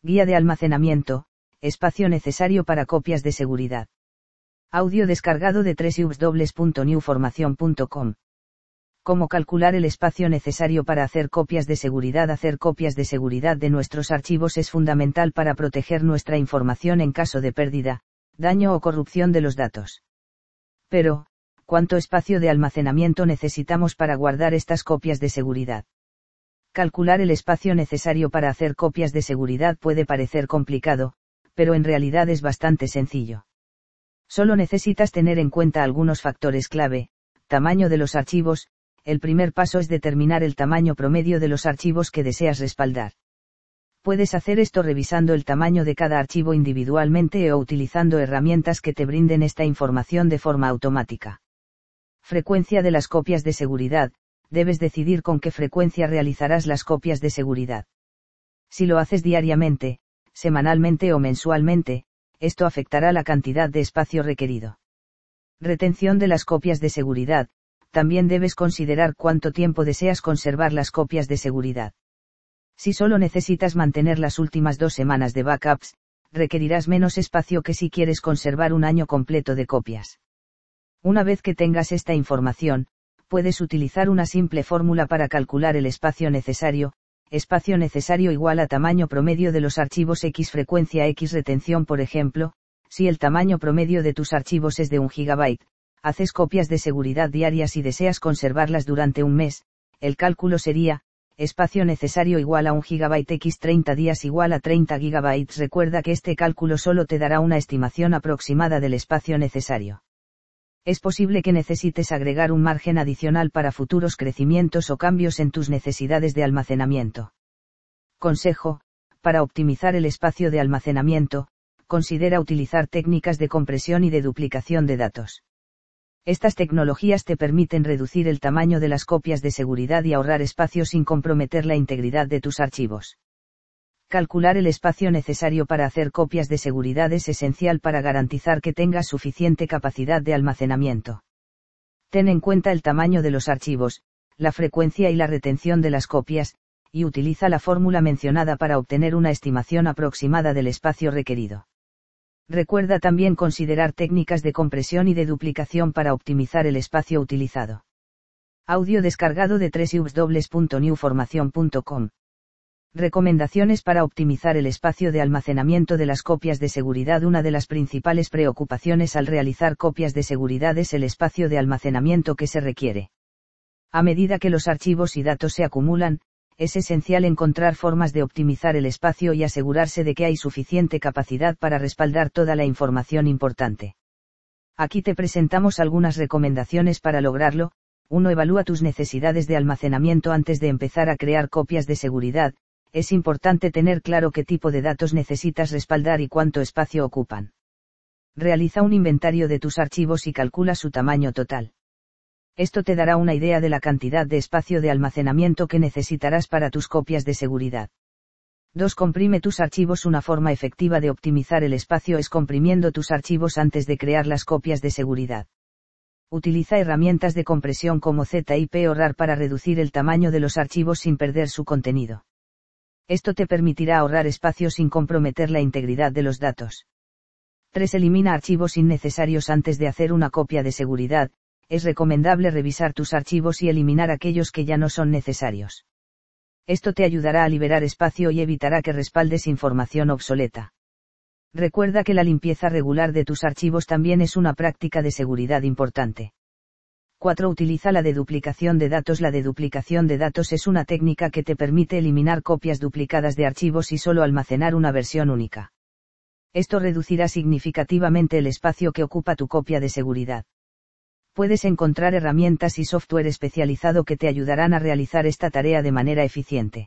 Guía de almacenamiento, espacio necesario para copias de seguridad. Audio descargado de www.newformacion.com. ¿Cómo calcular el espacio necesario para hacer copias de seguridad? Hacer copias de seguridad de nuestros archivos es fundamental para proteger nuestra información en caso de pérdida, daño o corrupción de los datos. Pero, ¿cuánto espacio de almacenamiento necesitamos para guardar estas copias de seguridad? Calcular el espacio necesario para hacer copias de seguridad puede parecer complicado, pero en realidad es bastante sencillo. Solo necesitas tener en cuenta algunos factores clave: tamaño de los archivos. El primer paso es determinar el tamaño promedio de los archivos que deseas respaldar. Puedes hacer esto revisando el tamaño de cada archivo individualmente o utilizando herramientas que te brinden esta información de forma automática. Frecuencia de las copias de seguridad. Debes decidir con qué frecuencia realizarás las copias de seguridad. Si lo haces diariamente, semanalmente o mensualmente, esto afectará la cantidad de espacio requerido. Retención de las copias de seguridad. También debes considerar cuánto tiempo deseas conservar las copias de seguridad. Si solo necesitas mantener las últimas 2 semanas de backups, requerirás menos espacio que si quieres conservar un año completo de copias. Una vez que tengas esta información, puedes utilizar una simple fórmula para calcular el espacio necesario igual a tamaño promedio de los archivos x frecuencia x retención. Por ejemplo, si el tamaño promedio de tus archivos es de 1 GB, haces copias de seguridad diarias y deseas conservarlas durante un mes, el cálculo sería, espacio necesario igual a 1 GB x 30 días igual a 30 GB. Recuerda que este cálculo solo te dará una estimación aproximada del espacio necesario. Es posible que necesites agregar un margen adicional para futuros crecimientos o cambios en tus necesidades de almacenamiento. Consejo: para optimizar el espacio de almacenamiento, considera utilizar técnicas de compresión y de duplicación de datos. Estas tecnologías te permiten reducir el tamaño de las copias de seguridad y ahorrar espacio sin comprometer la integridad de tus archivos. Calcular el espacio necesario para hacer copias de seguridad es esencial para garantizar que tengas suficiente capacidad de almacenamiento. Ten en cuenta el tamaño de los archivos, la frecuencia y la retención de las copias, y utiliza la fórmula mencionada para obtener una estimación aproximada del espacio requerido. Recuerda también considerar técnicas de compresión y de duplicación para optimizar el espacio utilizado. Audio descargado de www.newformacion.com. Recomendaciones para optimizar el espacio de almacenamiento de las copias de seguridad. Una de las principales preocupaciones al realizar copias de seguridad es el espacio de almacenamiento que se requiere. A medida que los archivos y datos se acumulan, es esencial encontrar formas de optimizar el espacio y asegurarse de que hay suficiente capacidad para respaldar toda la información importante. Aquí te presentamos algunas recomendaciones para lograrlo. 1. Evalúa tus necesidades de almacenamiento antes de empezar a crear copias de seguridad. Es importante tener claro qué tipo de datos necesitas respaldar y cuánto espacio ocupan. Realiza un inventario de tus archivos y calcula su tamaño total. Esto te dará una idea de la cantidad de espacio de almacenamiento que necesitarás para tus copias de seguridad. 2. Comprime tus archivos. Una forma efectiva de optimizar el espacio es comprimiendo tus archivos antes de crear las copias de seguridad. Utiliza herramientas de compresión como ZIP o RAR para reducir el tamaño de los archivos sin perder su contenido. Esto te permitirá ahorrar espacio sin comprometer la integridad de los datos. 3. Elimina archivos innecesarios antes de hacer una copia de seguridad. Es recomendable revisar tus archivos y eliminar aquellos que ya no son necesarios. Esto te ayudará a liberar espacio y evitará que respaldes información obsoleta. Recuerda que la limpieza regular de tus archivos también es una práctica de seguridad importante. 4. Utiliza la deduplicación de datos. La deduplicación de datos es una técnica que te permite eliminar copias duplicadas de archivos y solo almacenar una versión única. Esto reducirá significativamente el espacio que ocupa tu copia de seguridad. Puedes encontrar herramientas y software especializado que te ayudarán a realizar esta tarea de manera eficiente.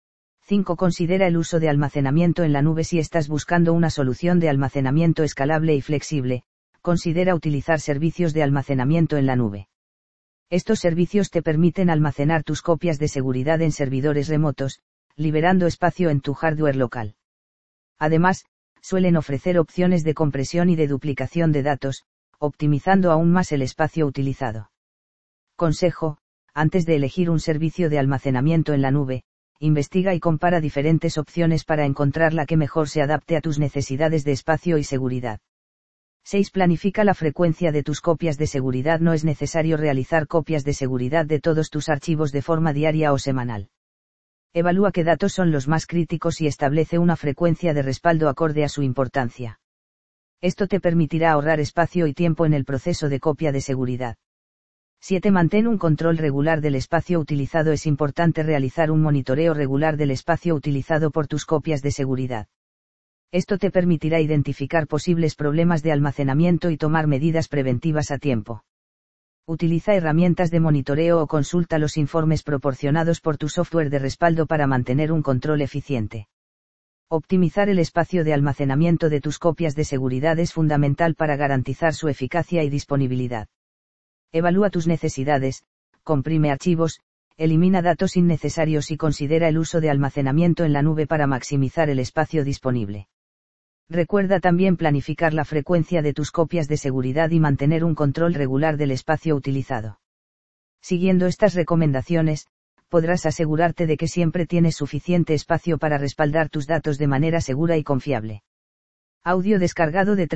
5. Considera el uso de almacenamiento en la nube. Si estás buscando una solución de almacenamiento escalable y flexible, considera utilizar servicios de almacenamiento en la nube. Estos servicios te permiten almacenar tus copias de seguridad en servidores remotos, liberando espacio en tu hardware local. Además, suelen ofrecer opciones de compresión y de duplicación de datos, optimizando aún más el espacio utilizado. Consejo: antes de elegir un servicio de almacenamiento en la nube, investiga y compara diferentes opciones para encontrar la que mejor se adapte a tus necesidades de espacio y seguridad. 6. Planifica la frecuencia de tus copias de seguridad. No es necesario realizar copias de seguridad de todos tus archivos de forma diaria o semanal. Evalúa qué datos son los más críticos y establece una frecuencia de respaldo acorde a su importancia. Esto te permitirá ahorrar espacio y tiempo en el proceso de copia de seguridad. 7. Mantén un control regular del espacio utilizado. Es importante realizar un monitoreo regular del espacio utilizado por tus copias de seguridad. Esto te permitirá identificar posibles problemas de almacenamiento y tomar medidas preventivas a tiempo. Utiliza herramientas de monitoreo o consulta los informes proporcionados por tu software de respaldo para mantener un control eficiente. Optimizar el espacio de almacenamiento de tus copias de seguridad es fundamental para garantizar su eficacia y disponibilidad. Evalúa tus necesidades, comprime archivos, elimina datos innecesarios y considera el uso de almacenamiento en la nube para maximizar el espacio disponible. Recuerda también planificar la frecuencia de tus copias de seguridad y mantener un control regular del espacio utilizado. Siguiendo estas recomendaciones, podrás asegurarte de que siempre tienes suficiente espacio para respaldar tus datos de manera segura y confiable. Audio descargado de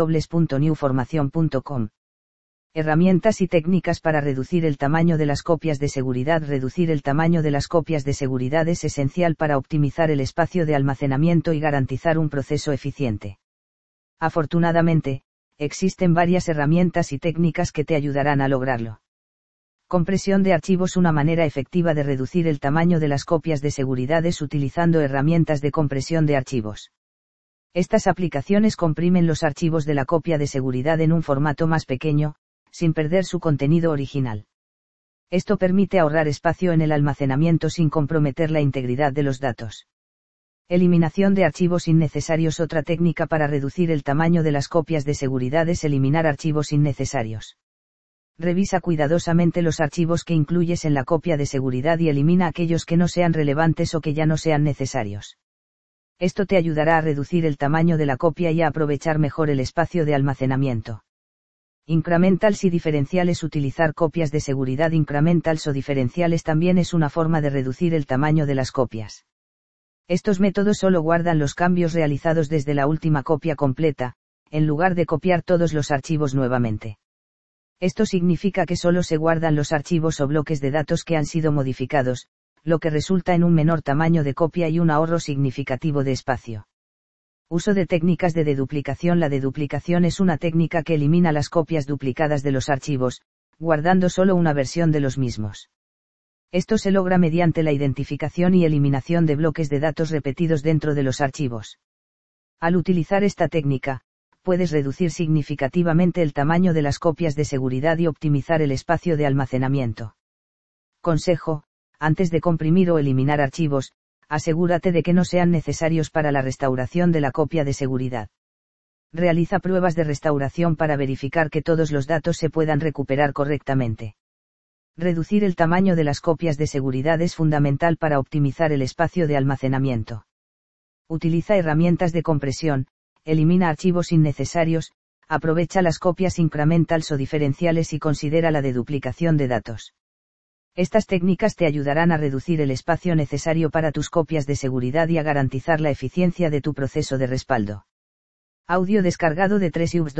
www.newformation.com. Herramientas y técnicas para reducir el tamaño de las copias de seguridad. Reducir el tamaño de las copias de seguridad es esencial para optimizar el espacio de almacenamiento y garantizar un proceso eficiente. Afortunadamente, existen varias herramientas y técnicas que te ayudarán a lograrlo. Compresión de archivos. Una manera efectiva de reducir el tamaño de las copias de seguridad es utilizando herramientas de compresión de archivos. Estas aplicaciones comprimen los archivos de la copia de seguridad en un formato más pequeño, sin perder su contenido original. Esto permite ahorrar espacio en el almacenamiento sin comprometer la integridad de los datos. Eliminación de archivos innecesarios. Otra técnica para reducir el tamaño de las copias de seguridad es eliminar archivos innecesarios. Revisa cuidadosamente los archivos que incluyes en la copia de seguridad y elimina aquellos que no sean relevantes o que ya no sean necesarios. Esto te ayudará a reducir el tamaño de la copia y a aprovechar mejor el espacio de almacenamiento. Incrementals y diferenciales. Utilizar copias de seguridad incrementals o diferenciales también es una forma de reducir el tamaño de las copias. Estos métodos solo guardan los cambios realizados desde la última copia completa, en lugar de copiar todos los archivos nuevamente. Esto significa que solo se guardan los archivos o bloques de datos que han sido modificados, lo que resulta en un menor tamaño de copia y un ahorro significativo de espacio. Uso de técnicas de deduplicación. La deduplicación es una técnica que elimina las copias duplicadas de los archivos, guardando solo una versión de los mismos. Esto se logra mediante la identificación y eliminación de bloques de datos repetidos dentro de los archivos. Al utilizar esta técnica, puedes reducir significativamente el tamaño de las copias de seguridad y optimizar el espacio de almacenamiento. Consejo: antes de comprimir o eliminar archivos, asegúrate de que no sean necesarios para la restauración de la copia de seguridad. Realiza pruebas de restauración para verificar que todos los datos se puedan recuperar correctamente. Reducir el tamaño de las copias de seguridad es fundamental para optimizar el espacio de almacenamiento. Utiliza herramientas de compresión, elimina archivos innecesarios, aprovecha las copias incrementals o diferenciales y considera la deduplicación de datos. Estas técnicas te ayudarán a reducir el espacio necesario para tus copias de seguridad y a garantizar la eficiencia de tu proceso de respaldo. Audio descargado de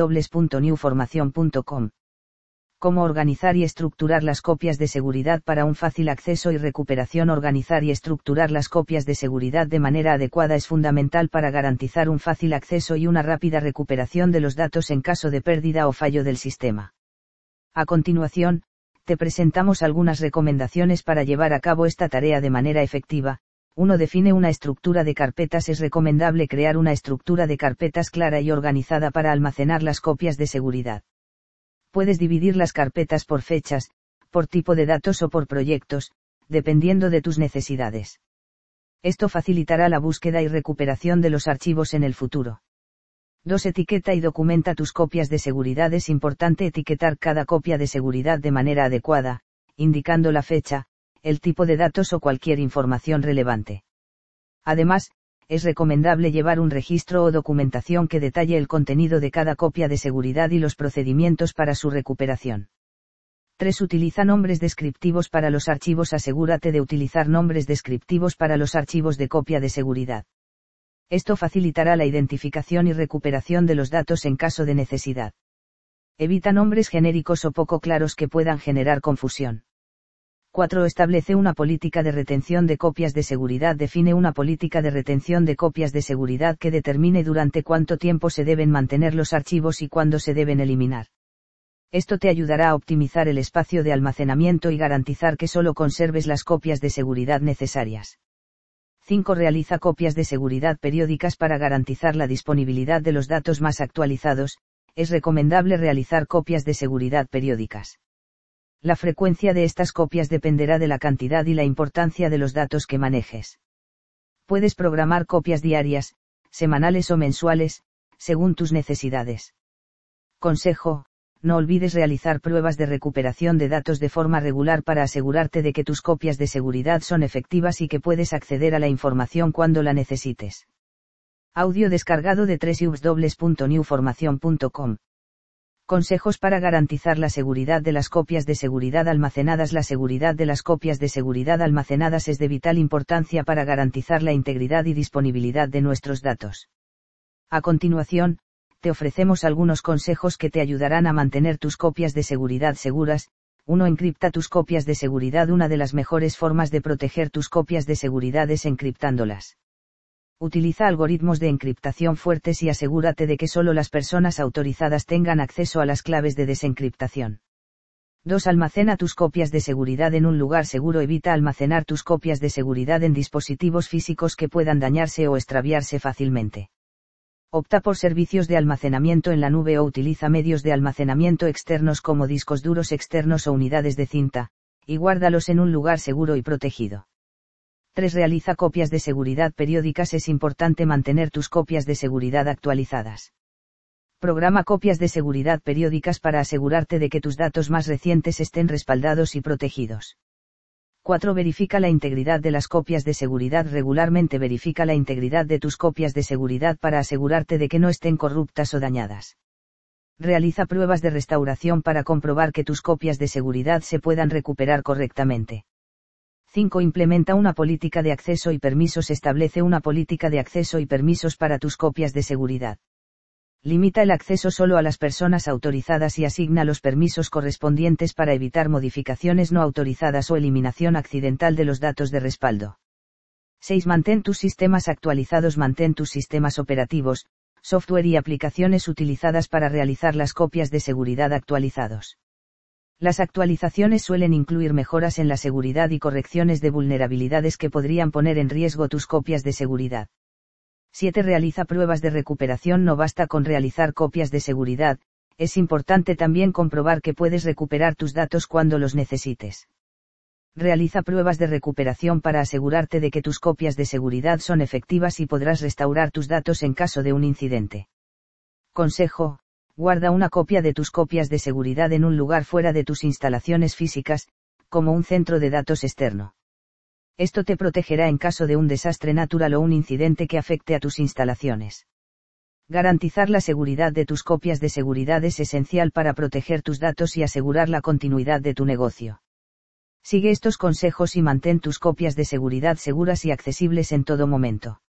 www.newformation.com. Cómo organizar y estructurar las copias de seguridad para un fácil acceso y recuperación. Organizar y estructurar las copias de seguridad de manera adecuada es fundamental para garantizar un fácil acceso y una rápida recuperación de los datos en caso de pérdida o fallo del sistema. A continuación, te presentamos algunas recomendaciones para llevar a cabo esta tarea de manera efectiva. 1. Define una estructura de carpetas. Es recomendable crear una estructura de carpetas clara y organizada para almacenar las copias de seguridad. Puedes dividir las carpetas por fechas, por tipo de datos o por proyectos, dependiendo de tus necesidades. Esto facilitará la búsqueda y recuperación de los archivos en el futuro. 2. Etiqueta y documenta tus copias de seguridad. Es importante etiquetar cada copia de seguridad de manera adecuada, indicando la fecha, el tipo de datos o cualquier información relevante. Además, es recomendable llevar un registro o documentación que detalle el contenido de cada copia de seguridad y los procedimientos para su recuperación. 3. Utiliza nombres descriptivos para los archivos. Asegúrate de utilizar nombres descriptivos para los archivos de copia de seguridad. Esto facilitará la identificación y recuperación de los datos en caso de necesidad. Evita nombres genéricos o poco claros que puedan generar confusión. 4. Establece una política de retención de copias de seguridad. Define una política de retención de copias de seguridad que determine durante cuánto tiempo se deben mantener los archivos y cuándo se deben eliminar. Esto te ayudará a optimizar el espacio de almacenamiento y garantizar que solo conserves las copias de seguridad necesarias. 5. Realiza copias de seguridad periódicas para garantizar la disponibilidad de los datos más actualizados. Es recomendable realizar copias de seguridad periódicas. La frecuencia de estas copias dependerá de la cantidad y la importancia de los datos que manejes. Puedes programar copias diarias, semanales o mensuales, según tus necesidades. Consejo: no olvides realizar pruebas de recuperación de datos de forma regular para asegurarte de que tus copias de seguridad son efectivas y que puedes acceder a la información cuando la necesites. Audio descargado de www.newformacion.com. Consejos para garantizar la seguridad de las copias de seguridad almacenadas. La seguridad de las copias de seguridad almacenadas es de vital importancia para garantizar la integridad y disponibilidad de nuestros datos. A continuación, te ofrecemos algunos consejos que te ayudarán a mantener tus copias de seguridad seguras. 1. Encripta tus copias de seguridad. Una de las mejores formas de proteger tus copias de seguridad es encriptándolas. Utiliza algoritmos de encriptación fuertes y asegúrate de que solo las personas autorizadas tengan acceso a las claves de desencriptación. 2. Almacena tus copias de seguridad en un lugar seguro. Evita almacenar tus copias de seguridad en dispositivos físicos que puedan dañarse o extraviarse fácilmente. Opta por servicios de almacenamiento en la nube o utiliza medios de almacenamiento externos como discos duros externos o unidades de cinta, y guárdalos en un lugar seguro y protegido. 3. Realiza copias de seguridad periódicas. Es importante mantener tus copias de seguridad actualizadas. Programa copias de seguridad periódicas para asegurarte de que tus datos más recientes estén respaldados y protegidos. 4. Verifica la integridad de las copias de seguridad. Regularmente verifica la integridad de tus copias de seguridad para asegurarte de que no estén corruptas o dañadas. Realiza pruebas de restauración para comprobar que tus copias de seguridad se puedan recuperar correctamente. 5. Implementa una política de acceso y permisos. Establece una política de acceso y permisos para tus copias de seguridad. Limita el acceso solo a las personas autorizadas y asigna los permisos correspondientes para evitar modificaciones no autorizadas o eliminación accidental de los datos de respaldo. 6. Mantén tus sistemas actualizados. Mantén tus sistemas operativos, software y aplicaciones utilizadas para realizar las copias de seguridad actualizados. Las actualizaciones suelen incluir mejoras en la seguridad y correcciones de vulnerabilidades que podrían poner en riesgo tus copias de seguridad. 7. Realiza pruebas de recuperación. No basta con realizar copias de seguridad, es importante también comprobar que puedes recuperar tus datos cuando los necesites. Realiza pruebas de recuperación para asegurarte de que tus copias de seguridad son efectivas y podrás restaurar tus datos en caso de un incidente. Consejo: guarda una copia de tus copias de seguridad en un lugar fuera de tus instalaciones físicas, como un centro de datos externo. Esto te protegerá en caso de un desastre natural o un incidente que afecte a tus instalaciones. Garantizar la seguridad de tus copias de seguridad es esencial para proteger tus datos y asegurar la continuidad de tu negocio. Sigue estos consejos y mantén tus copias de seguridad seguras y accesibles en todo momento.